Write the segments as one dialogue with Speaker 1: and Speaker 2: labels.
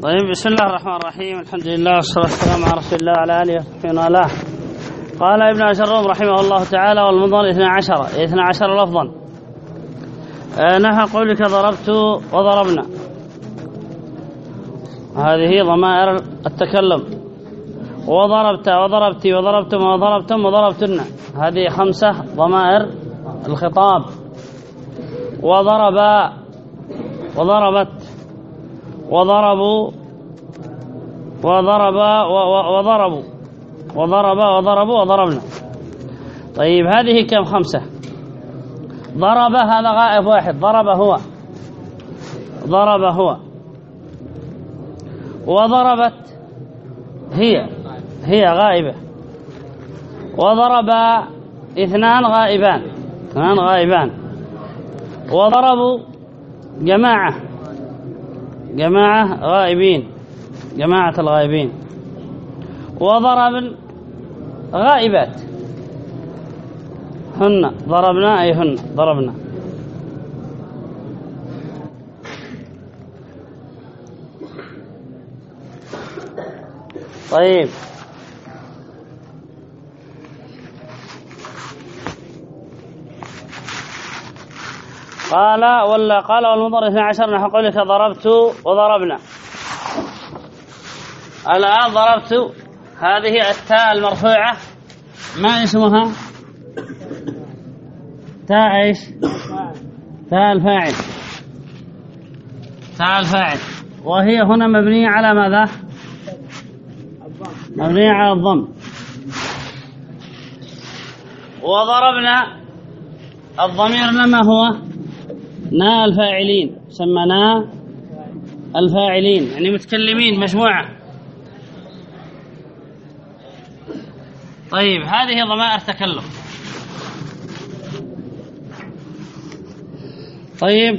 Speaker 1: طيب، بسم الله الرحمن الرحيم. الحمد لله والصلاة والسلام على رسول الله وعلى آله وصحبه وله. قال ابن أجروم رحمه الله تعالى: والمضمر 12 لفظا نحو قولك ضربت وضربنا، هذه ضمائر التكلم. وضربت وضربتي وضربتم وضربتم وضربتن، هذه 5 ضمائر الخطاب. وضرب وضربت وضربوا وضرب وضربوا وضرب وضربوا وضربنا. طيب، هذه كم؟ 5. ضرب هذا غائب واحد، ضرب هو. وضربت هي غائبة. وضرب 2 غائبان. وضربوا جماعة غائبين، جماعة الغائبين. وضرب غائبات، هن ضربنا، أي هن ضربنا. طيب، قال والمضمر 12 نحو قولك ضربت وضربنا. الآن ضربت، هذه التاء المرفوعة ما اسمها؟ تاء ايش؟ تاء الفاعل. وهي هنا مبنية على ماذا؟ مبنية على الضم. وضربنا الضمير لما هو نا الفاعلين، سمنا الفاعلين يعني متكلمين، مجموعة. طيب، هذه ضمائر تكلم. طيب،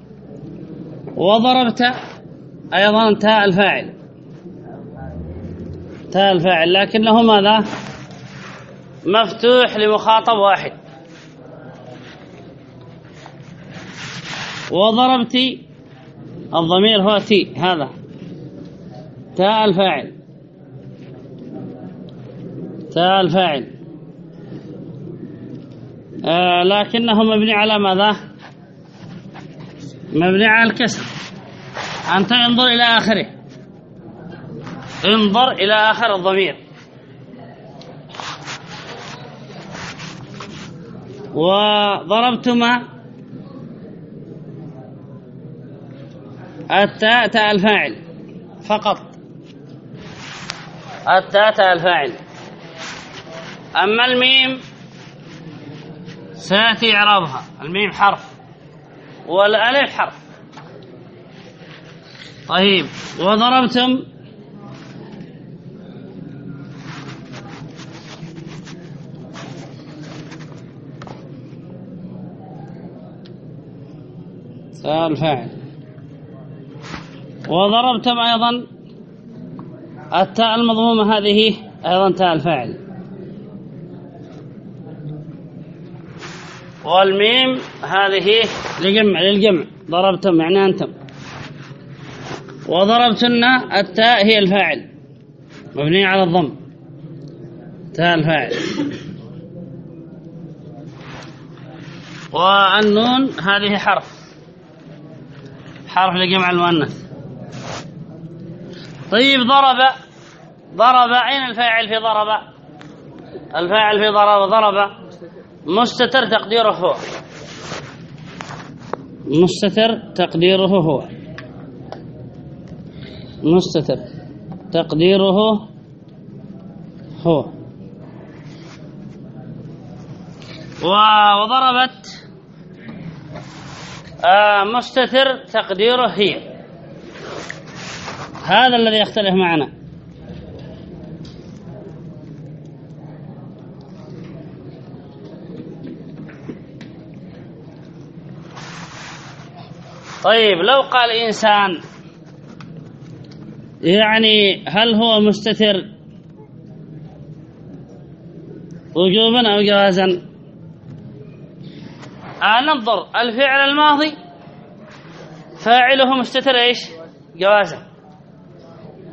Speaker 1: وضربت أيضا تاء الفاعل، لكنه ماذا؟ مفتوح لمخاطب واحد. وضربتي الضمير هو تي، هذا تاء الفاعل. لكنه مبني على ماذا؟ مبني على الكسر. أنت انظر إلى آخره، انظر إلى آخر الضمير. وضربتما التاء تاء الفاعل فقط، التاء تاء الفاعل. أما الميم سيأتي إعرابها، الميم حرف والألف حرف. طيب، وضربتم تاء الفاعل. وضربتم أيضا التاء المضمومة، هذه أيضا تاء الفاعل. والميم هذه للجمع، ضربتم يعني أنتم. وضربتن التاء هي الفاعل مبني على الضم، تاء الفاعل. والنون هذه حرف لجمع المؤنث. طيب، ضرب أين الفاعل في ضرب؟ الفاعل في ضرب مستتر تقديره هو، مستتر تقديره هو. وضربت مستتر تقديره هي. هذا الذي يختلف معنا. طيب، لو قال إنسان يعني هل هو مستتر وجوبا أو جوازا؟ ننظر الفعل الماضي فاعله مستتر ايش؟ جوازا.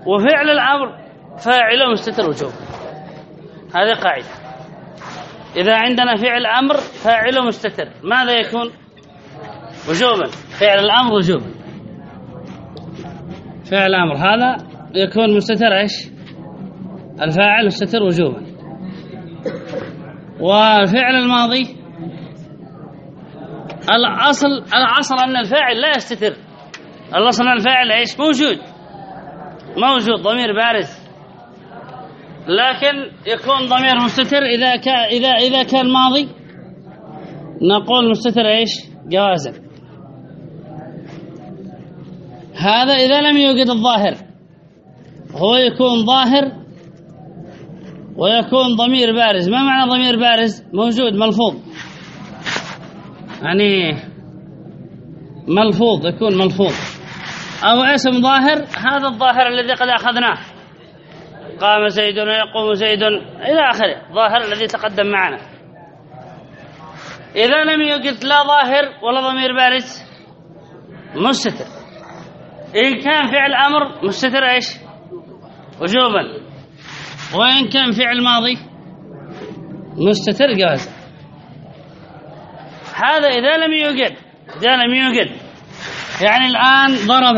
Speaker 1: وفعل الأمر فاعله مستتر وجوبا. هذه قاعدة. إذا عندنا فعل أمر فاعله مستتر ماذا يكون؟ وجوبا. فعل الأمر وجوبا. فعل الأمر هذا يكون مستتر إيش؟ الفاعل مستتر وجوبا. والفعل الماضي الأصل أن الفاعل لا يستتر. الأصل أن الفاعل إيش؟ موجود ضمير بارز، لكن يكون ضمير مستتر إذا كان ماضي نقول مستتر إيش؟ جوازا. هذا إذا لم يوجد الظاهر، هو يكون ظاهر ويكون ضمير بارز. ما معنى ضمير بارز؟ موجود ملفوظ، يعني ملفوظ، يكون ملفوظ. أو اسم ظاهر، هذا الظاهر الذي قد أخذناه، قام زيد ويقوم زيد إلى آخره، ظاهر الذي تقدم معنا. إذا لم يوجد لا ظاهر ولا ضمير بارز مستتر. إن كان فعل أمر مستتر إيش؟ وجوبا. وإن كان فعل ماضي مستتر جوازا. هذا إذا لم يوجد. يعني الآن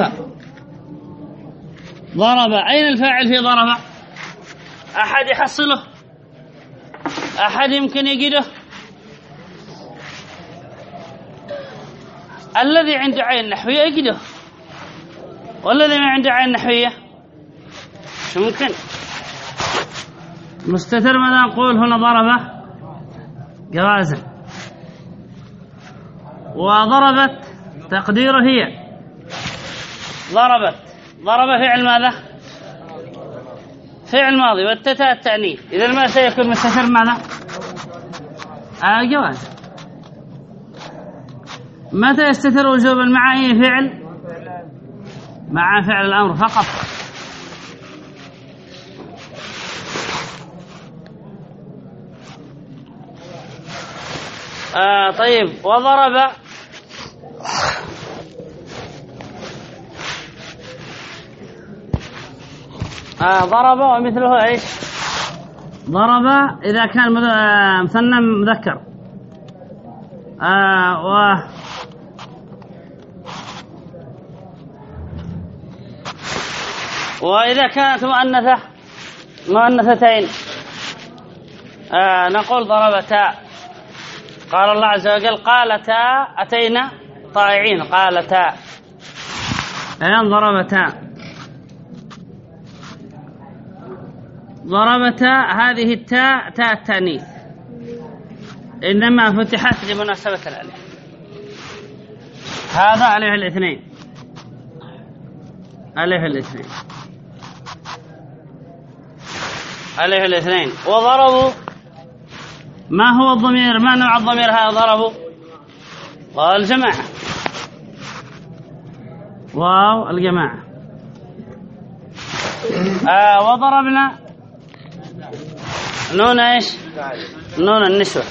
Speaker 1: ضرب، أين الفاعل في ضرب؟ أحد يحصله؟ أحد يمكن يجده؟ الذي عنده عين نحوية يجده، والذي ما عنده عين نحوية شو ممكن؟ مستتر. ماذا نقول هنا؟ ضرب جوازا. وضربت تقديره هي ضرب فعل ماذا؟ فعل ماضي، والتاء التأنيث. إذا ما سيكون مستتر ماذا؟ جواز. متى يستتر وجوبا؟ مع أي فعل؟ مع فعل الأمر فقط. طيب. وضرب ضرب ومثله ايش؟ ضرب إذا كان مثنى مذكر، وإذا كانت مؤنثتين نقول ضربتا. قال الله عز وجل قالتا أتينا طائعين، قالتا أيضا ضربتا. ضربتا هذه التاء تاء التأنيث، إنما فتحت لمناسبة الألف. هذا ألف الاثنين. وضربوا. ما هو الضمير؟ ما نوع الضمير هذا؟ ضربوا والجماعة، واو الجماعة. وضربنا نون ايش؟ نون النسوة،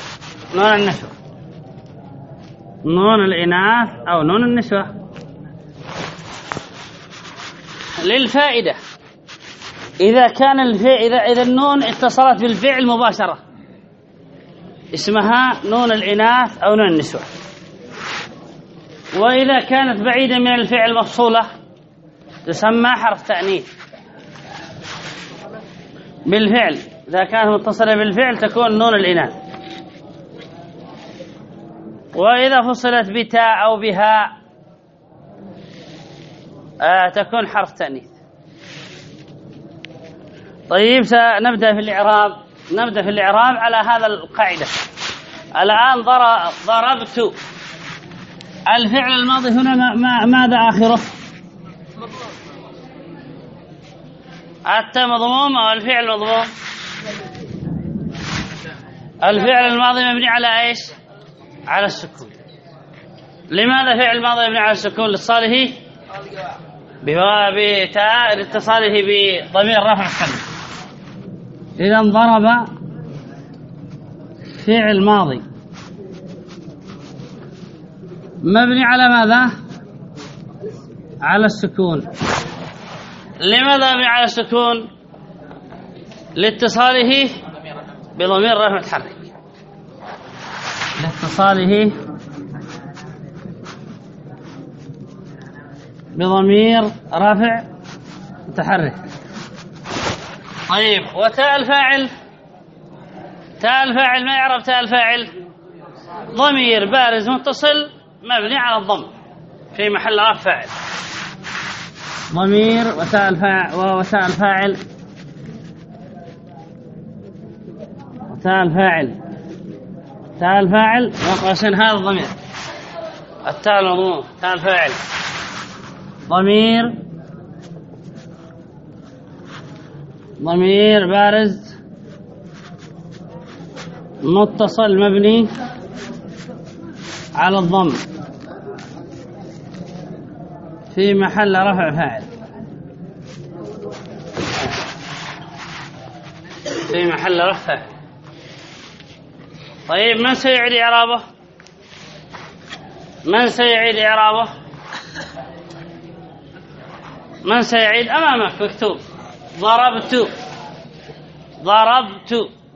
Speaker 1: نون الإناث أو نون النسوة. للفائدة، إذا كان إذا النون اتصلت بالفعل مباشرة اسمها نون الإناث أو نون النسوة. وإذا كانت بعيدة من الفعل مفصولة تسمى حرف تأنيث بالفعل. إذا كانت متصلة بالفعل تكون نون الإناث. وإذا فصلت بتاء أو بها تكون حرف تأنيث. طيب سنبدأ في الإعراب على هذا القاعدة. الآن ضربت، الفعل الماضي هنا ماذا آخره؟ التاء مضموم أو الفعل مضموم؟ الفعل الماضي مبني على إيش؟ على السكون. لماذا فعل الماضي مبني على السكون؟ لاتصاله بتاء، لاتصاله بضمير رفع القلب. إذا ضرب فعل ماضي مبني على ماذا؟ على السكون. لماذا مبني على السكون؟ لاتصاله بضمير رفع متحرك، لاتصاله بضمير رفع متحرك. طيب وتاء الفاعل، تاء الفاعل ما يعرف تاء الفاعل؟ ضمير بارز متصل مبني على الضم في محل رفع فاعل. ضمير وتاء الفاعل وتاء الفاعل، تاء الفاعل، تاء الفاعل وقسم هذا الضمير التاء المضموم، تاء الفاعل ضمير بارز متصل مبني على الضم في محل رفع فاعل، في محل رفع فاعل. طيب من سيعيد إعرابه؟ من سيعيد إعرابه؟ من سيعيد؟ أمامك مكتوب ضربت، ضربت.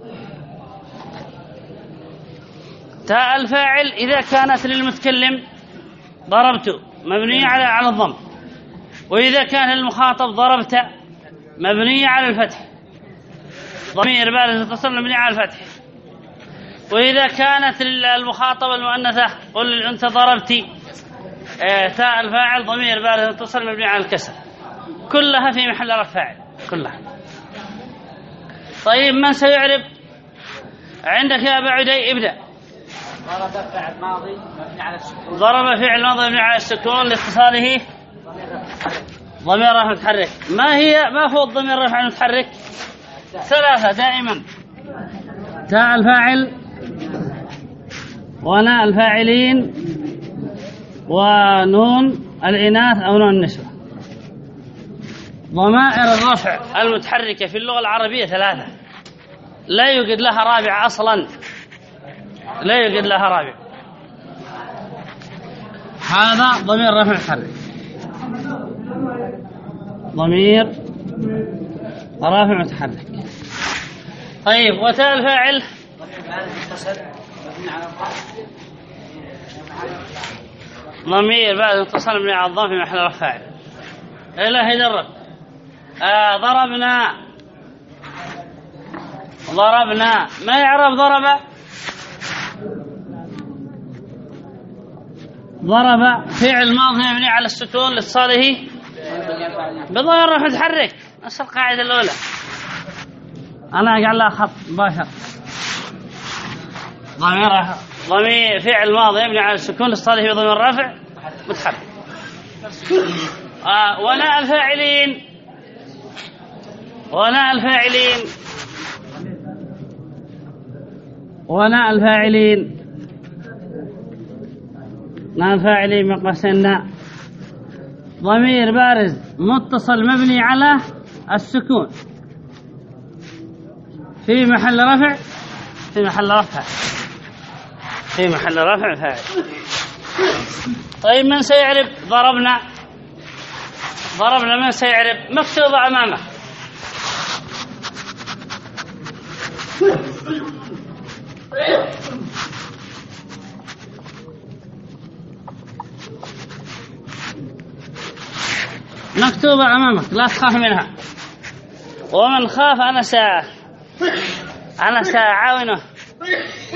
Speaker 1: تاء الفاعل إذا كانت للمتكلم ضربت مبنية على الضم، وإذا كان المخاطب ضربت مبنية على الفتح، ضمير بارز متصل مبني على الفتح. وإذا كانت المخاطبة المؤنثة قل أنت ضربتي، تاء الفاعل ضمير بارز متصل مبني على الكسر، كلها في محل رفع فاعل كلها. طيب من سيعرب؟ عندك يا أبا عدي ابدأ.
Speaker 2: ضرب فعل ماضي مبني على السكون،
Speaker 1: ضرب فعل ماضي مبني على السكون لاتصاله ضمير رفع متحرك. ما هو الضمير رفع المتحرك؟ ثلاثة دائما، تاء الفاعل وناء الفاعلين ونون الإناث أو نون النسوة. ضمائر الرفع المتحركة في اللغة العربية ثلاثة، لا يوجد لها رابع أصلا، لا يوجد لها رابع. هذا ضمير رفع متحرك، ضمير رفع متحرك. طيب وتاء الفاعل ضمير بعد اتصال مبني على الضم في محل رفع فاعل. لا يدرب. ضربنا، ضربنا ما يعرف ضرب؟ ضرب فعل ماضي مبني على السكون لاتصاله بضمير رفع متحرك، نفس القاعدة الأولى. أنا أجعل لها خط مباشر، ضمير فعل ماضي مبني على السكون لاتصاله بضمير رفع متحرك. وناء الفاعلين، وناء الفاعلين، وناء الفاعلين، ناء الفاعلين مقسنا ضمير بارز متصل مبني على السكون في محل رفع، في محل رفع، في محل رفع فاعل. طيب من سيعرب؟ ضربنا، ضربنا من سيعرب؟ مكتوبة أمامه. مكتوبة أمامك، لا تخاف منها. ومن خاف أنا سأعاونه.